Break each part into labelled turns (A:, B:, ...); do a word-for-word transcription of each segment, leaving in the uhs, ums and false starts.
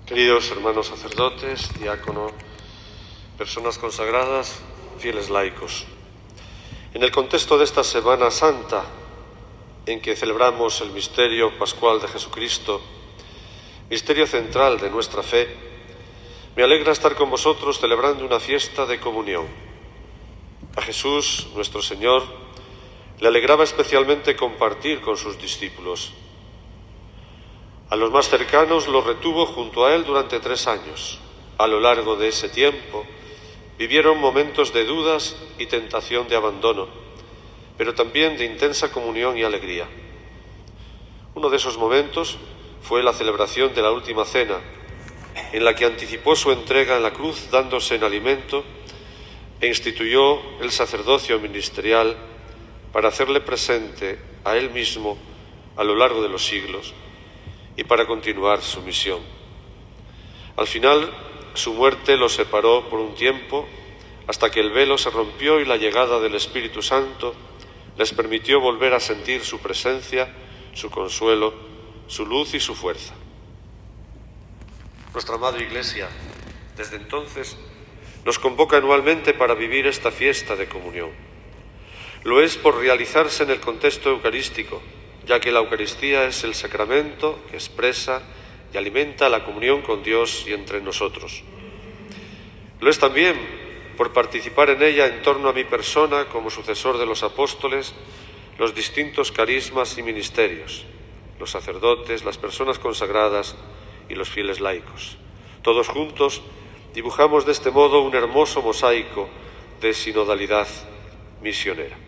A: Queridos hermanos sacerdotes, diácono, personas consagradas, fieles laicos, en el contexto de esta Semana Santa, en que celebramos el misterio pascual de Jesucristo, misterio central de nuestra fe, me alegra estar con vosotros celebrando una fiesta de comunión. A Jesús, nuestro Señor, le alegraba especialmente compartir con sus discípulos. A los más cercanos los retuvo junto a él durante tres años. A lo largo de ese tiempo vivieron momentos de dudas y tentación de abandono, pero también de intensa comunión y alegría. Uno de esos momentos fue la celebración de la última cena, en la que anticipó su entrega en la cruz dándose en alimento e instituyó el sacerdocio ministerial para hacerle presente a él mismo a lo largo de los siglos y para continuar su misión. Al final, su muerte los separó por un tiempo hasta que el velo se rompió y la llegada del Espíritu Santo les permitió volver a sentir su presencia, su consuelo, su luz y su fuerza. Nuestra Madre Iglesia, desde entonces, nos convoca anualmente para vivir esta fiesta de comunión. Lo es por realizarse en el contexto eucarístico, ya que la Eucaristía es el sacramento que expresa y alimenta la comunión con Dios y entre nosotros. Lo es también por participar en ella en torno a mi persona como sucesor de los apóstoles, los distintos carismas y ministerios, los sacerdotes, las personas consagradas y los fieles laicos. Todos juntos dibujamos de este modo un hermoso mosaico de sinodalidad misionera.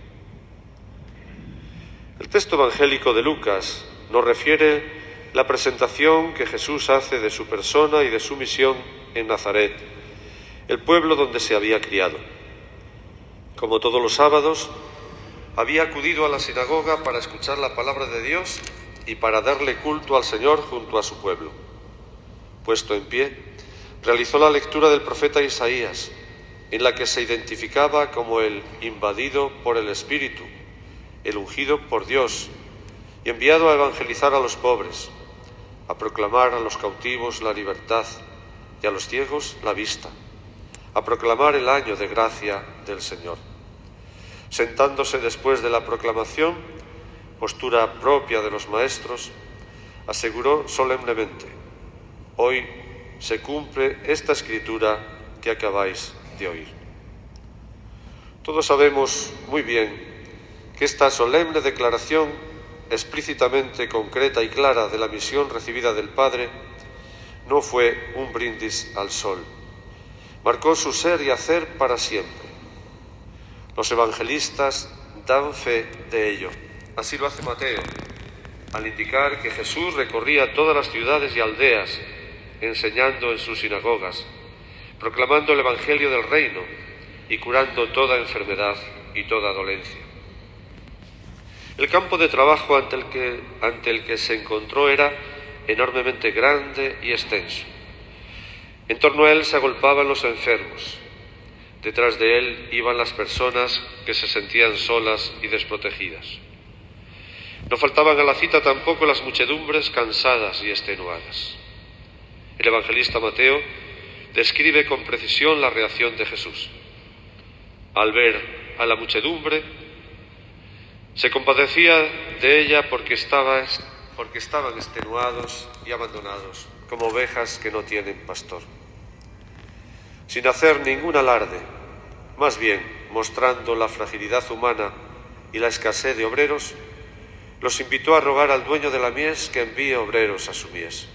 A: El texto evangélico de Lucas nos refiere la presentación que Jesús hace de su persona y de su misión en Nazaret, el pueblo donde se había criado. Como todos los sábados, había acudido a la sinagoga para escuchar la palabra de Dios y para darle culto al Señor junto a su pueblo. Puesto en pie, realizó la lectura del profeta Isaías, en la que se identificaba como el invadido por el Espíritu, el ungido por Dios y enviado a evangelizar a los pobres, a proclamar a los cautivos la libertad y a los ciegos la vista, a proclamar el año de gracia del Señor. Sentándose después de la proclamación, postura propia de los maestros, aseguró solemnemente: hoy se cumple esta escritura que acabáis de oír. Todos sabemos muy bien que esta solemne declaración, explícitamente concreta y clara de la misión recibida del Padre, no fue un brindis al sol. Marcó su ser y hacer para siempre. Los evangelistas dan fe de ello. Así lo hace Mateo, al indicar que Jesús recorría todas las ciudades y aldeas, enseñando en sus sinagogas, proclamando el Evangelio del Reino y curando toda enfermedad y toda dolencia. El campo de trabajo ante el que, ante el que se encontró era enormemente grande y extenso. En torno a él se agolpaban los enfermos. Detrás de él iban las personas que se sentían solas y desprotegidas. No faltaban a la cita tampoco las muchedumbres cansadas y extenuadas. El evangelista Mateo describe con precisión la reacción de Jesús. Al ver a la muchedumbre, se compadecía de ella porque, estaba, porque estaban extenuados y abandonados, como ovejas que no tienen pastor. Sin hacer ningún alarde, más bien mostrando la fragilidad humana y la escasez de obreros, los invitó a rogar al dueño de la mies que envíe obreros a su mies.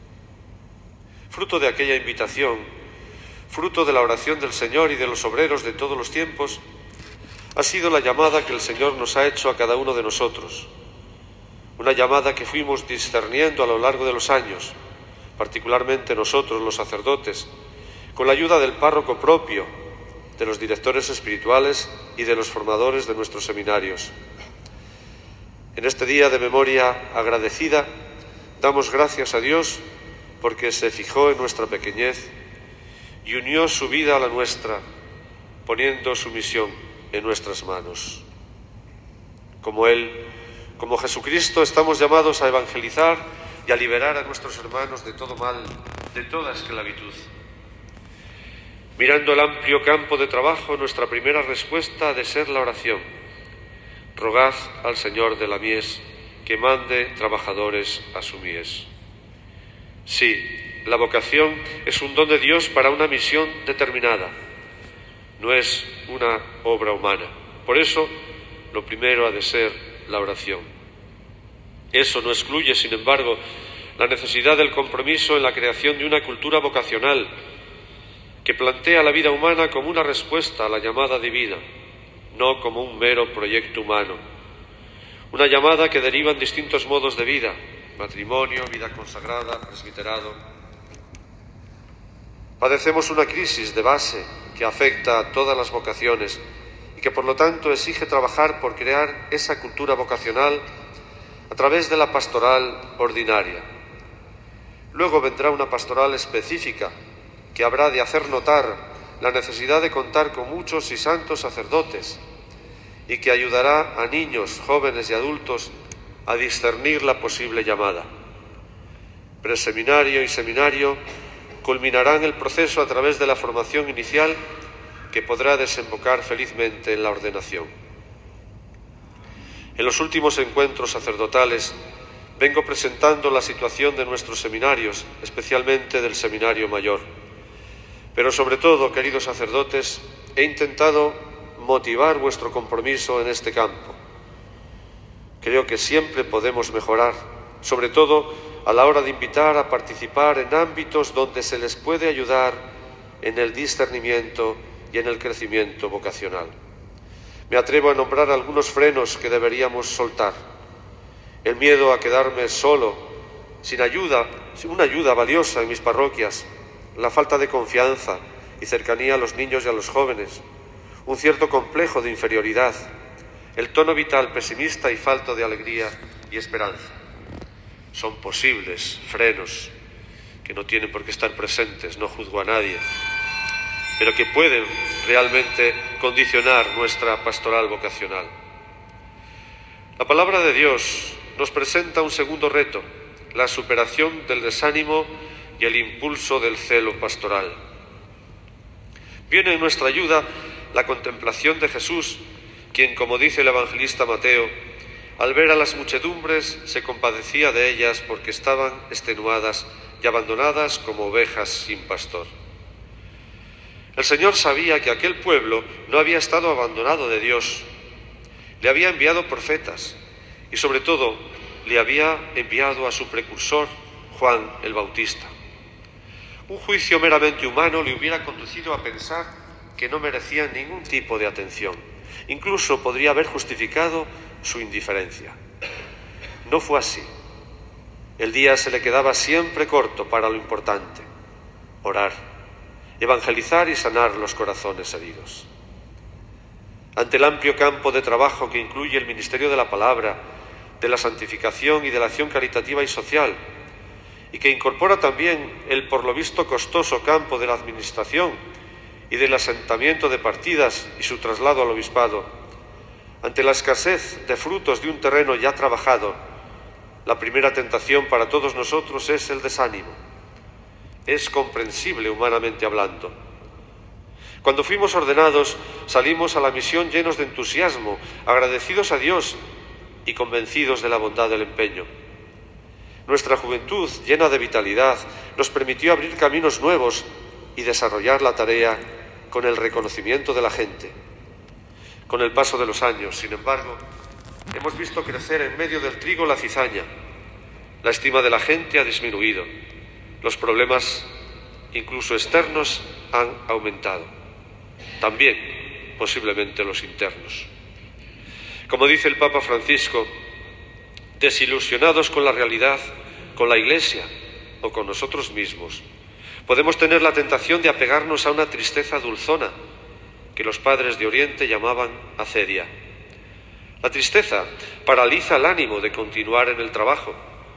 A: Fruto de aquella invitación, fruto de la oración del Señor y de los obreros de todos los tiempos, ha sido la llamada que el Señor nos ha hecho a cada uno de nosotros, una llamada que fuimos discerniendo a lo largo de los años, particularmente nosotros los sacerdotes, con la ayuda del párroco propio, de los directores espirituales y de los formadores de nuestros seminarios. En este día de memoria agradecida, damos gracias a Dios porque se fijó en nuestra pequeñez y unió su vida a la nuestra, poniendo su misión en nuestras manos. Como Él, como Jesucristo, estamos llamados a evangelizar y a liberar a nuestros hermanos de todo mal de toda esclavitud. Mirando el amplio campo de trabajo, nuestra primera respuesta ha de ser la oración. Rogad al Señor de la mies que mande trabajadores a su mies. Sí, la vocación es un don de Dios para una misión determinada. No es una obra humana. Por eso, lo primero ha de ser la oración. Eso no excluye, sin embargo, la necesidad del compromiso en la creación de una cultura vocacional que plantea la vida humana como una respuesta a la llamada divina, no como un mero proyecto humano. Una llamada que deriva en distintos modos de vida: matrimonio, vida consagrada, presbiterado. Padecemos una crisis de base que afecta a todas las vocaciones y que por lo tanto exige trabajar por crear esa cultura vocacional a través de la pastoral ordinaria. Luego vendrá una pastoral específica que habrá de hacer notar la necesidad de contar con muchos y santos sacerdotes y que ayudará a niños, jóvenes y adultos a discernir la posible llamada. Preseminario y seminario culminarán el proceso a través de la formación inicial que podrá desembocar felizmente en la ordenación. En los últimos encuentros sacerdotales vengo presentando la situación de nuestros seminarios, especialmente del Seminario Mayor. Pero sobre todo, queridos sacerdotes, he intentado motivar vuestro compromiso en este campo. Creo que siempre podemos mejorar, sobre todo a la hora de invitar a participar en ámbitos donde se les puede ayudar en el discernimiento y en el crecimiento vocacional. Me atrevo a nombrar algunos frenos que deberíamos soltar. El miedo a quedarme solo, sin ayuda, sin una ayuda valiosa en mis parroquias, la falta de confianza y cercanía a los niños y a los jóvenes, un cierto complejo de inferioridad, el tono vital pesimista y falto de alegría y esperanza. Son posibles frenos que no tienen por qué estar presentes, no juzgo a nadie, pero que pueden realmente condicionar nuestra pastoral vocacional. La palabra de Dios nos presenta un segundo reto: la superación del desánimo y el impulso del celo pastoral. Viene en nuestra ayuda la contemplación de Jesús, quien, como dice el evangelista Mateo, al ver a las muchedumbres se compadecía de ellas porque estaban extenuadas y abandonadas como ovejas sin pastor. El Señor sabía que aquel pueblo no había estado abandonado de Dios. Le había enviado profetas y, sobre todo, le había enviado a su precursor, Juan el Bautista. Un juicio meramente humano le hubiera conducido a pensar que no merecían ningún tipo de atención. Incluso podría haber justificado su indiferencia. No fue así. El día se le quedaba siempre corto para lo importante: orar, evangelizar y sanar los corazones heridos. Ante el amplio campo de trabajo que incluye el ministerio de la palabra, de la santificación y de la acción caritativa y social, y que incorpora también el por lo visto costoso campo de la administración y del asentamiento de partidas y su traslado al obispado, ante la escasez de frutos de un terreno ya trabajado, la primera tentación para todos nosotros es el desánimo. Es comprensible humanamente hablando. Cuando fuimos ordenados, salimos a la misión llenos de entusiasmo, agradecidos a Dios y convencidos de la bondad del empeño. Nuestra juventud, llena de vitalidad, nos permitió abrir caminos nuevos y desarrollar la tarea con el reconocimiento de la gente. Con el paso de los años, sin embargo, hemos visto crecer en medio del trigo la cizaña. La estima de la gente ha disminuido. Los problemas, incluso externos, han aumentado. También, posiblemente, los internos. Como dice el Papa Francisco, desilusionados con la realidad, con la Iglesia o con nosotros mismos, podemos tener la tentación de apegarnos a una tristeza dulzona que los padres de Oriente llamaban acedia. La tristeza paraliza el ánimo de continuar en el trabajo.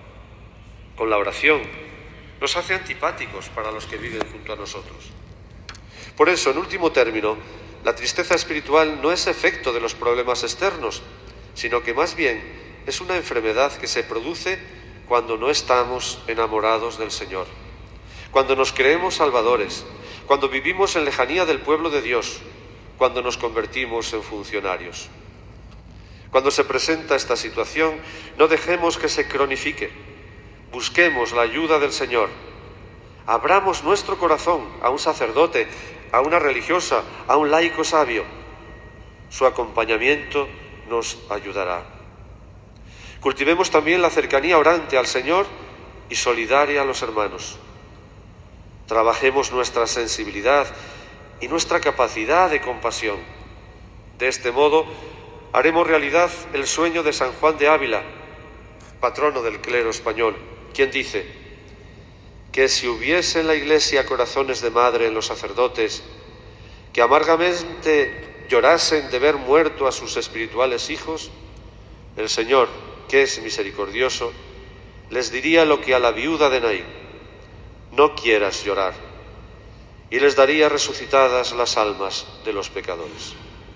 A: Con la oración nos hace antipáticos para los que viven junto a nosotros. Por eso, en último término, la tristeza espiritual no es efecto de los problemas externos, sino que más bien es una enfermedad que se produce cuando no estamos enamorados del Señor, cuando nos creemos salvadores, cuando vivimos en lejanía del pueblo de Dios, cuando nos convertimos en funcionarios. Cuando se presenta esta situación, no dejemos que se cronifique. Busquemos la ayuda del Señor. Abramos nuestro corazón a un sacerdote, a una religiosa, a un laico sabio. Su acompañamiento nos ayudará. Cultivemos también la cercanía orante al Señor y solidaria a los hermanos. Trabajemos nuestra sensibilidad y nuestra capacidad de compasión. De este modo, haremos realidad el sueño de San Juan de Ávila, patrono del clero español, quien dice que si hubiese en la Iglesia corazones de madre en los sacerdotes, que amargamente llorasen de ver muerto a sus espirituales hijos, el Señor, que es misericordioso, les diría lo que a la viuda de Naín: no quieras llorar, y les daría resucitadas las almas de los pecadores.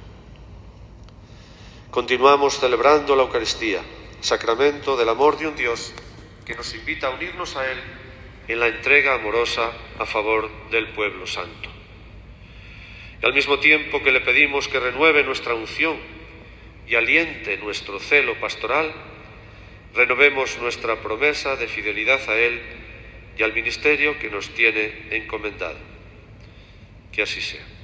A: Continuamos celebrando la Eucaristía, sacramento del amor de un Dios que nos invita a unirnos a Él en la entrega amorosa a favor del pueblo santo. Y al mismo tiempo que le pedimos que renueve nuestra unción y aliente nuestro celo pastoral, renovemos nuestra promesa de fidelidad a Él y al ministerio que nos tiene encomendado. Que así sea.